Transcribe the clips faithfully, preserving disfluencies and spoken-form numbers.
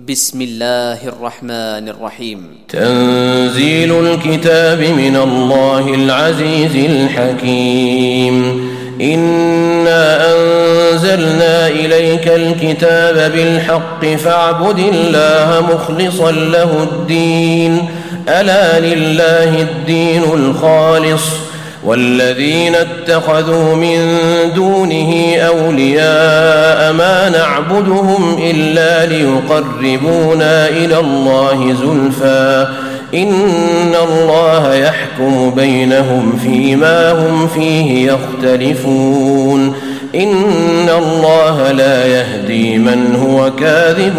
بسم الله الرحمن الرحيم. تنزيل الكتاب من الله العزيز الحكيم. إنا أنزلنا إليك الكتاب بالحق فاعبد الله مخلصا له الدين ألا لله الدين الخالص والذين اتخذوا من دونه أولياء ما نعبدهم إلا ليقربونا إلى الله زلفى إن الله يحكم بينهم فيما هم فيه يختلفون إن الله لا يهدي من هو كاذب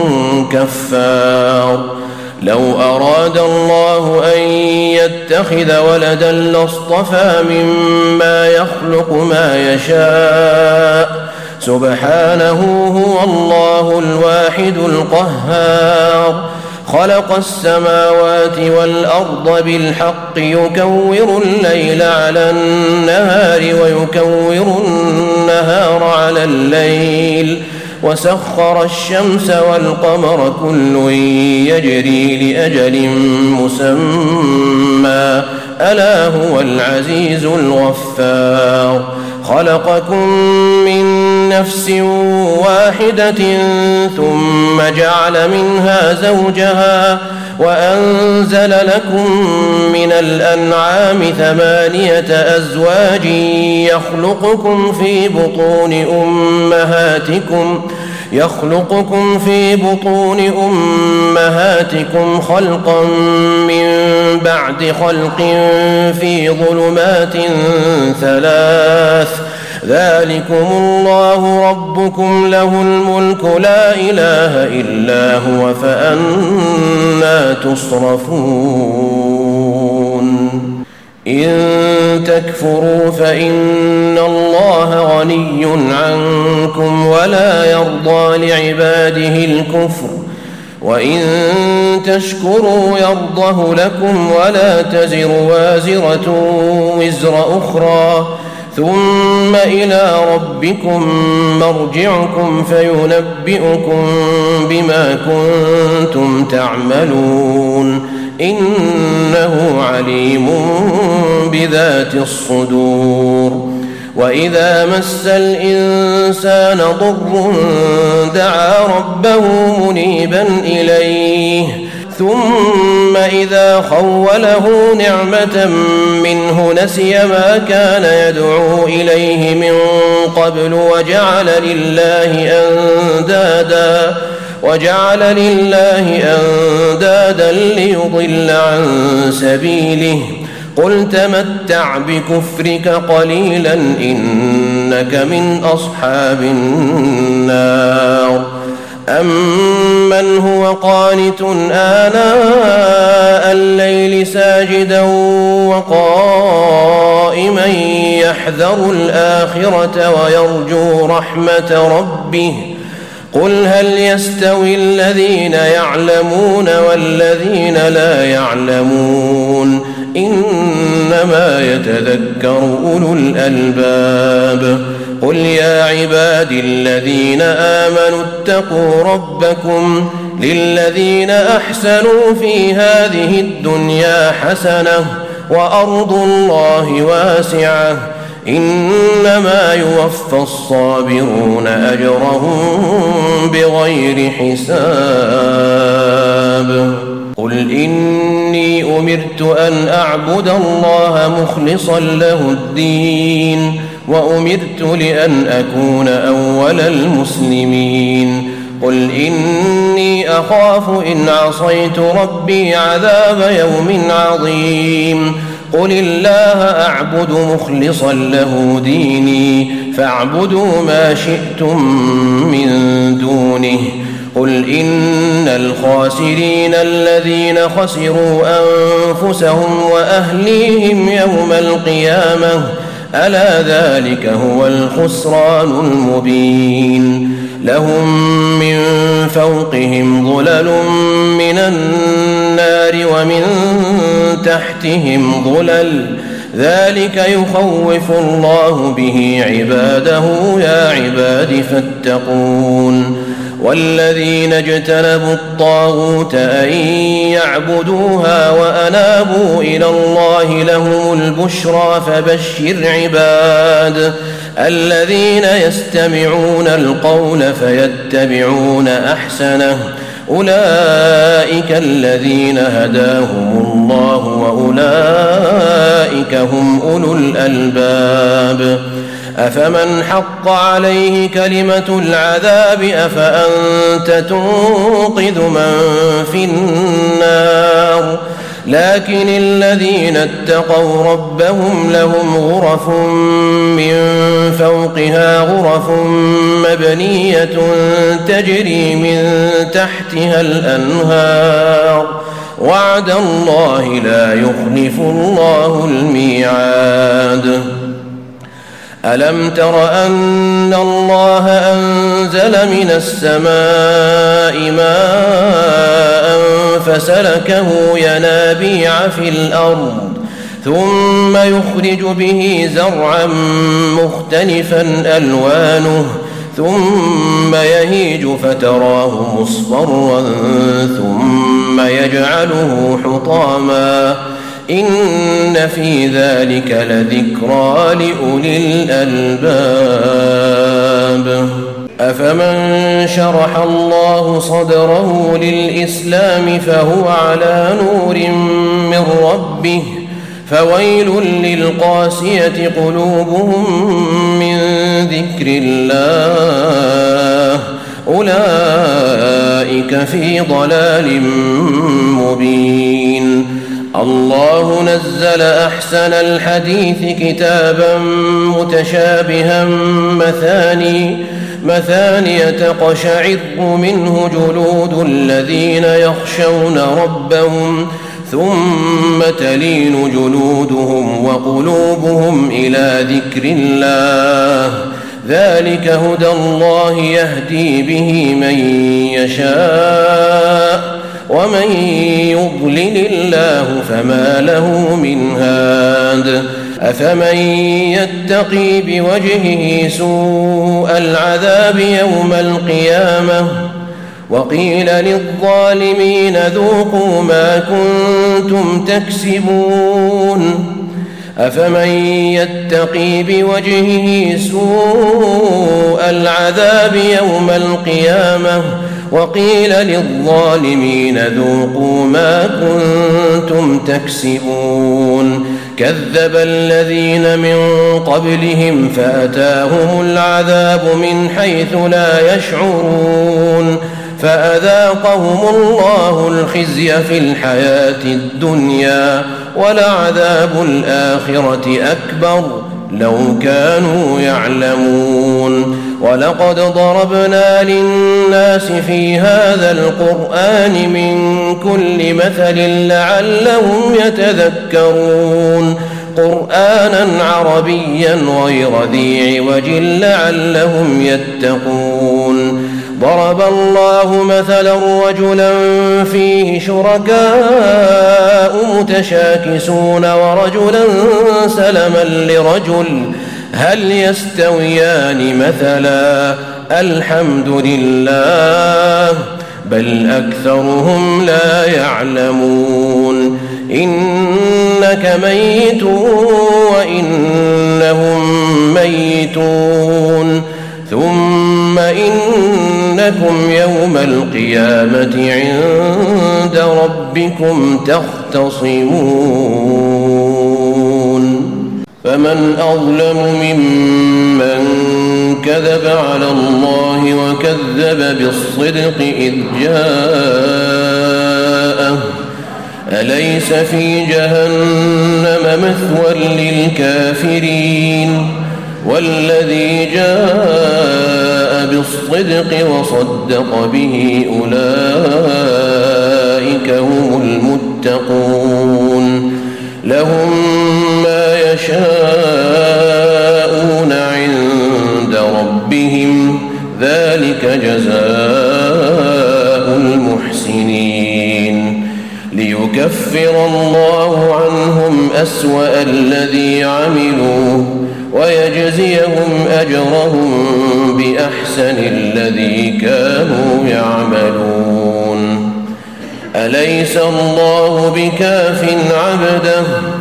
كفار. لو أراد الله أن يتخذ ولدا لاصطفى مما يخلق ما يشاء سبحانه هو الله الواحد القهار. خلق السماوات والأرض بالحق يكور الليل على النهار ويكور النهار على الليل وسخر الشمس والقمر كل يجري لأجل مسمى ألا هو العزيز الغفار. خلقكم من نفس واحدة ثم جعل منها زوجها وأنزل لكم من الأنعام ثمانية أزواج يخلقكم في بطون أمهاتكم يخلقكم في بطون أمهاتكم خلقا من بعد خلق في ظلمات ثلاث ذلكم الله ربكم له الملك لا إله إلا هو فأنى تصرفون. إن تكفروا فإن الله غني عنكم ولا يرضى لعباده الكفر وإن تشكروا يرضه لكم ولا تزر وازرة وزر أخرى ثم إلى ربكم مرجعكم فينبئكم بما كنتم تعملون إنه عليم بذات الصدور. وإذا مس الإنسان ضر دعا ربه منيبا إليه ثم إذا خوله نعمة منه نسي ما كان يدعو إليه من قبل وجعل لله أندادا وجعل لله أندادا ليضل عن سبيله قل تمتع بكفرك قليلا إنك من أصحاب النار. أمن هو قانت آناء الليل ساجدا وقائما يحذر الآخرة ويرجو رحمة ربه قل هل يستوي الذين يعلمون والذين لا يعلمون إنما يتذكر أولو الألباب. قل يا عبادي الذين آمنوا اتقوا ربكم للذين أحسنوا في هذه الدنيا حسنة وأرض الله واسعة إنما يوفى الصابرون أجرهم بغير حساب. قل إني أمرت أن أعبد الله مخلصا له الدين وأمرت لأن أكون أول المسلمين. قل إني أخاف إن عصيت ربي عذاب يوم عظيم. قل الله أعبد مخلصا له ديني فاعبدوا ما شئتم من دونه. قل إن الخاسرين الذين خسروا أنفسهم وأهليهم يوم القيامة ألا ذلك هو الخسران المبين. لهم من فوقهم ظلل من النار ومن تحتهم ظلل ذلك يخوف الله به عباده يا عباد فاتقون. والذين اجتنبوا الطاغوت أن يعبدوها وأنابوا إلى الله لهم البشرى فبشر عباد الذين يستمعون القول فيتبعون أحسنه أولئك الذين هداهم الله وأولئك هم أولو الألباب أفمن حق عليه كلمة العذاب أفأنت تنقذ من في النار لكن الذين اتقوا ربهم لهم غرف من فوقها غرف مبنية تجري من تحتها الأنهار وعد الله لا يخلف الله الميعاد ألم تر أن الله أنزل من السماء ماء فسلكه ينابيع في الأرض ثم يخرج به زرعا مختلفا ألوانه ثم يهيج فتراه مصفرا ثم يجعله حطاما إن في ذلك لذكرى لأولي الألباب أفمن شرح الله صدره للإسلام فهو على نور من ربه فويل للقاسية قلوبهم من ذكر الله أولئك في ضلال مبين الله نزل أحسن الحديث كتابا متشابها مثاني مثانية تقشعر منه جلود الذين يخشون ربهم ثم تلين جلودهم وقلوبهم إلى ذكر الله ذلك هدى الله يهدي به من يشاء ومن يضلل الله فما له من هاد أفمن يتقي بوجهه سوء العذاب يوم القيامة وقيل للظالمين ذوقوا ما كنتم تكسبون أفمن يتقي بوجهه سوء العذاب يوم القيامة وقيل للظالمين ذوقوا ما كنتم تكسبون كذب الذين من قبلهم فأتاهم العذاب من حيث لا يشعرون فأذاقهم الله الخزي في الحياة الدنيا ولعذاب الآخرة أكبر لو كانوا يعلمون ولقد ضربنا للناس في هذا القرآن من كل مثل لعلهم يتذكرون قرآنا عربيا غير ذي عوج لعلهم يتقون ضرب الله مثلا رجلا فيه شركاء متشاكسون ورجلا سلما لرجل هل يستويان مثلا الحمد لله بل أكثرهم لا يعلمون إنك ميت وإنهم ميتون ثم إنكم يوم القيامة عند ربكم تختصمون فمن أظلم ممن كذب على الله وكذب بالصدق إذ جاءه أليس في جهنم مثوى للكافرين والذي جاء بالصدق وصدق به أولئك هم المتقون لهم ما يشاءون عند ربهم ذلك جزاء المحسنين ليكفر الله عنهم أسوأ الذي عملوا ويجزيهم أجرهم بأحسن الذي كانوا يعملون. أليس الله بكاف عبده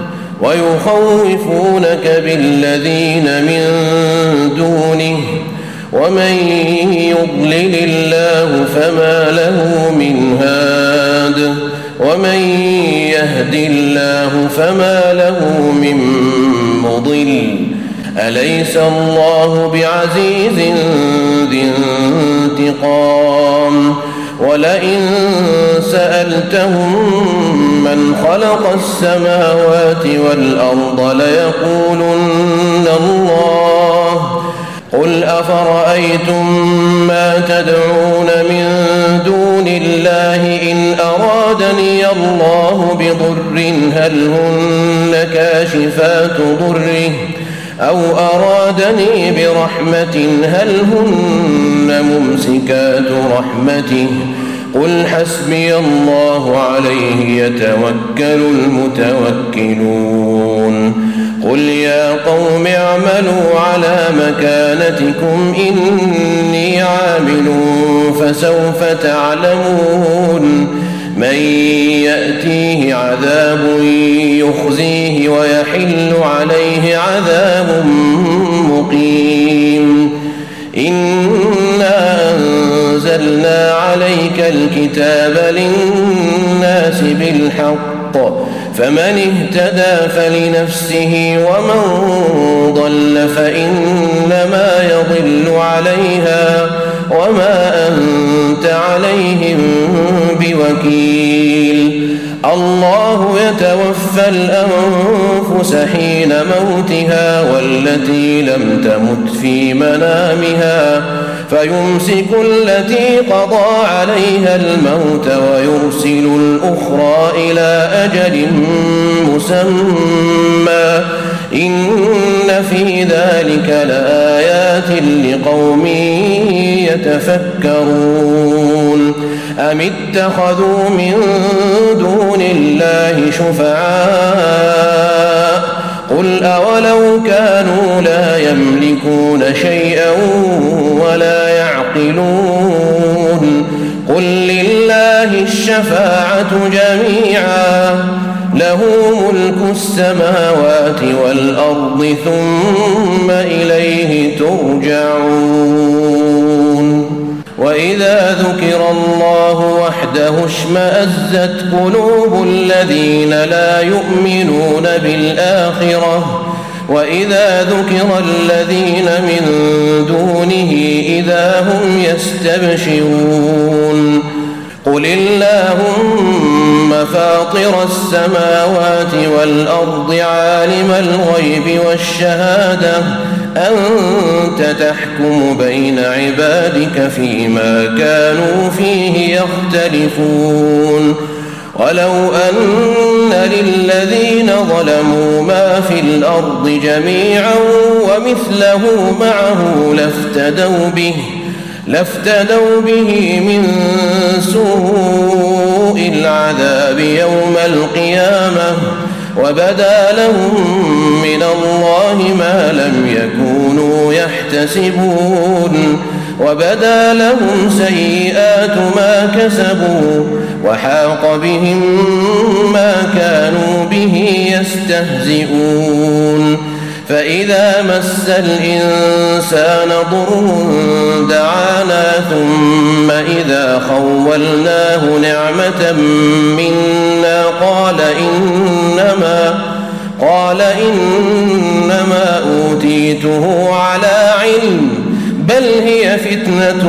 ويخوفونك بالذين من دونه ومن يضلل الله فما له من هاد ومن يهد الله فما له من مضل. أليس الله بعزيز ذي انتقام؟ ولئن سألتهم من خلق السماوات والأرض ليقولن الله. قل أفرأيتم ما تدعون من دون الله إن أرادني الله بضر هل هن كاشفات ضره أو أرادني برحمة هل هن ممسكات رحمته؟ قل حسبي الله عليه يتوكل المتوكلون. قل يا قوم اعملوا على مكانتكم إني عامل فسوف تعلمون من يأتيه عذاب يخزيه ويحل عليه عذاب مقيم. إنا أنزلنا عليك الكتاب للناس بالحق فمن اهتدى فلنفسه ومن ضل فإنما يضل عليها وما أنت عليهم بوكيل. الله يتوفى الأنفس حين موتها والتي لم تمت في منامها فيمسك التي قضى عليها الموت ويرسل الأخرى إلى أجل مسمى إن في ذلك لآيات لقوم يتفكرون. أم اتخذوا من دون الله شفعاء قل أولو كانوا لا يملكون شيئا ولا يعقلون. قل لله الشفاعة جميعا له ملك السماوات والأرض ثم إليه ترجعون. وإذا ذكر الله وحده اشمأزت قلوب الذين لا يؤمنون بالآخرة وإذا ذكر الذين من دونه إذا هم يستبشرون. قل اللهم فاطر السماوات والأرض عالم الغيب والشهادة أنت تحكم بين عبادك فيما كانوا فيه يختلفون. ولو أن للذين ظلموا ما في الأرض جميعا ومثله معه لافتدوا به لافتدوا به من سوء العذاب يوم القيامة وبدا لهم من الله ما لم يكونوا يحتسبون. وبدا لهم سيئات ما كسبوا وحاق بهم ما كانوا به يستهزئون. فإذا مس الإنسان ضر دعانا ثم إذا خولناه نعمة منا قال إنما قال إنما أوتيته على علم بل هي فتنة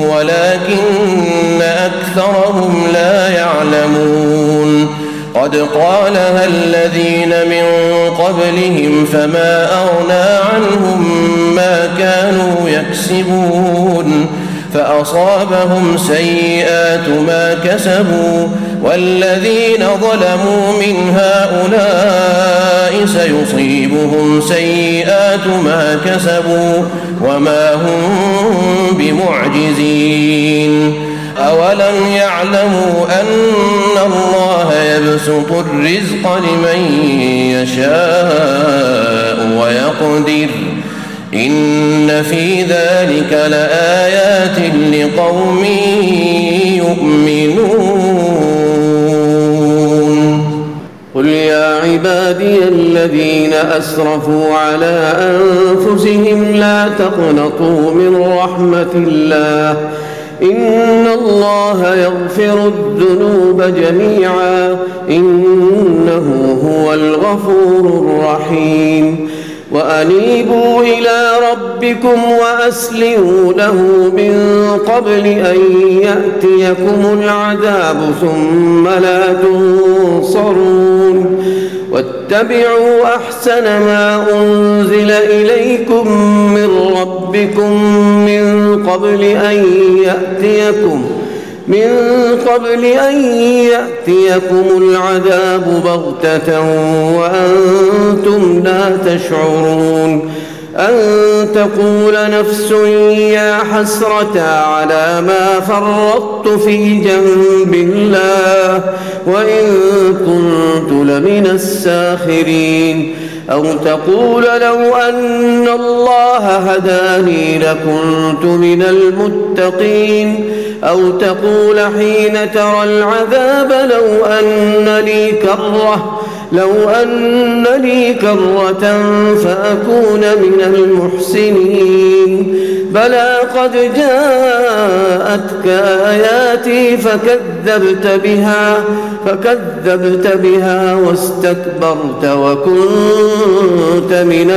ولكن أكثرهم لا يعلمون. قد قالها الذين من قبلهم فما أغنى عنهم ما كانوا يكسبون فأصابهم سيئات ما كسبوا والذين ظلموا من هؤلاء سيصيبهم سيئات ما كسبوا وما هم بمعجزين. أولم يعلموا أن الله ويبسط الرزق لمن يشاء ويقدر إن في ذلك لآيات لقوم يؤمنون قل يا عبادي الذين أسرفوا على أنفسهم لا تقنطوا من رحمة الله إن الله يغفر الذنوب جميعا إنه هو الغفور الرحيم وأنيبوا إلى ربكم وأسلموا له من قبل أن يأتيكم العذاب ثم لا تنصرون واتبعوا أحسن ما أنزل إليكم من ربكم من قبل أن يأتيكم من قبل أن يأتيكم العذاب بغتة وأنتم لا تشعرون أن تقول نفس يا حسرة على ما فرطت في جنب الله وإن كنت لمن الساخرين أو تقول لو أن الله هداني لكنت من المتقين أو تقول حين ترى العذاب لو أن لي كرة لو أن لي كرة فأكون من المحسنين بلى قد جاءتك آياتي فكذبت بها فكذبت بها واستكبرت وكنت من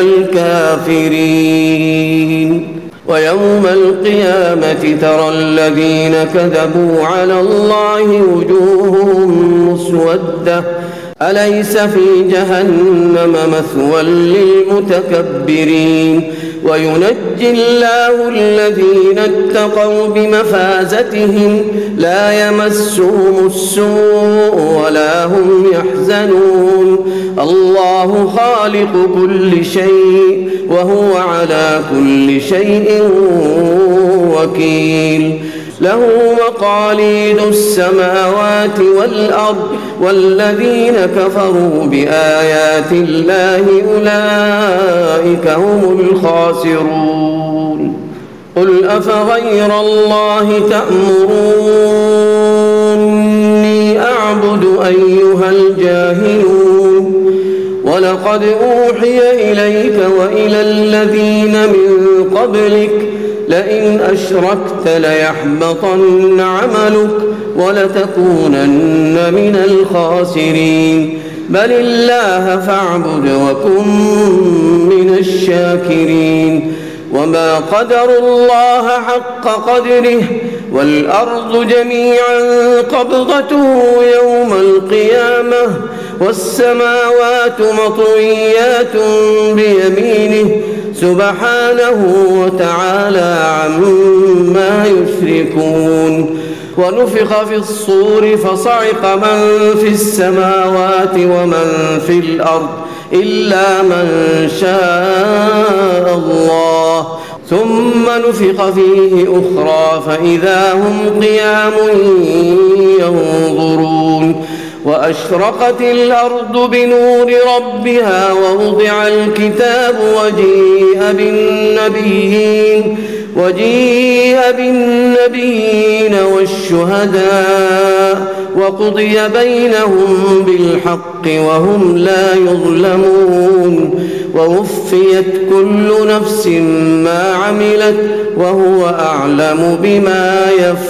الكافرين ويوم القيامة ترى الذين كذبوا على الله وجوههم مسودة أليس في جهنم مثوى للمتكبرين وينجي الله الذين اتقوا بمفازتهم لا يمسهم السوء ولا هم يحزنون الله خالق كل شيء وهو على كل شيء وكيل له مقاليد السماوات والأرض والذين كفروا بآيات الله أولئك هم الخاسرون قل أفغير الله تأمروني أعبد أيها الجاهلون ولقد أوحي إليك وإلى الذين من قبلك لئن أشركت ليحبطن عملك ولتكونن من الخاسرين بل الله فاعبد وكن من الشاكرين وما قدروا الله حق قدره والأرض جميعا قبضته يوم القيامة والسماوات مطويات بيمينه سبحانه وتعالى عما يشركون ونفخ في الصور فصعق من في السماوات ومن في الأرض إلا من شاء الله ثم نفخ فيه أخرى فإذا هم قيام ينظرون وأشرقت الأرض بنور ربها ووضع الكتاب وجيء بالنبيين وجيء بالنبيين والشهداء وقضي بينهم بالحق وهم لا يظلمون ووفيت كل نفس ما عملت وهو أعلم بما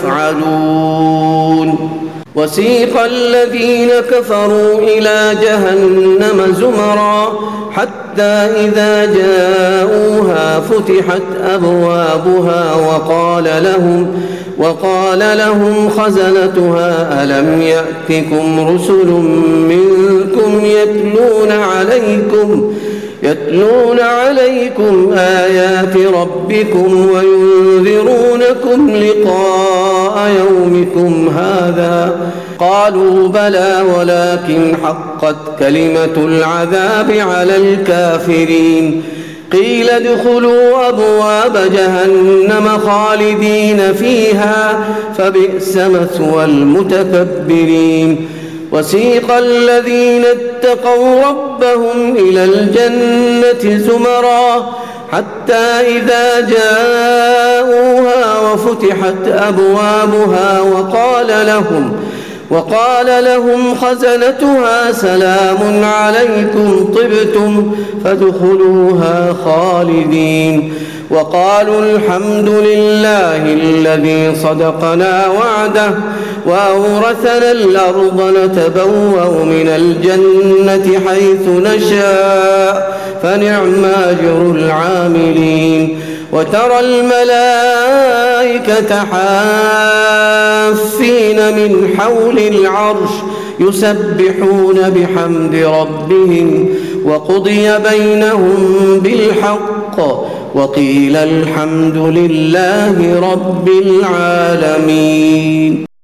يفعلون وسيق الذين كفروا إلى جهنم زمرا حتى إذا جاءوها فتحت أبوابها وقال لهم وقال لهم خزنتها ألم يأتكم رسل منكم يتلون عليكم يتلون عليكم آيات ربكم وينذرونكم لقاء يومكم هذا قالوا بلى ولكن حقت كلمة العذاب على الكافرين قيل ادخلوا أبواب جهنم خالدين فيها فبئس مثوى المتكبرين وسيق الذين اتقوا ربهم إلى الجنة زمرا حتى إذا جاءوها وفتحت أبوابها وقال لهم وقال لهم خزنتها سلام عليكم طبتم فادخلوها خالدين وقالوا الحمد لله الذي صدقنا وعده وأورثنا الأرض نتبوأ من الجنة حيث نشاء فنعم أجر العاملين وترى الملائكة حافين من حول العرش يسبحون بحمد ربهم وقضي بينهم بالحق وقيل الحمد لله رب العالمين.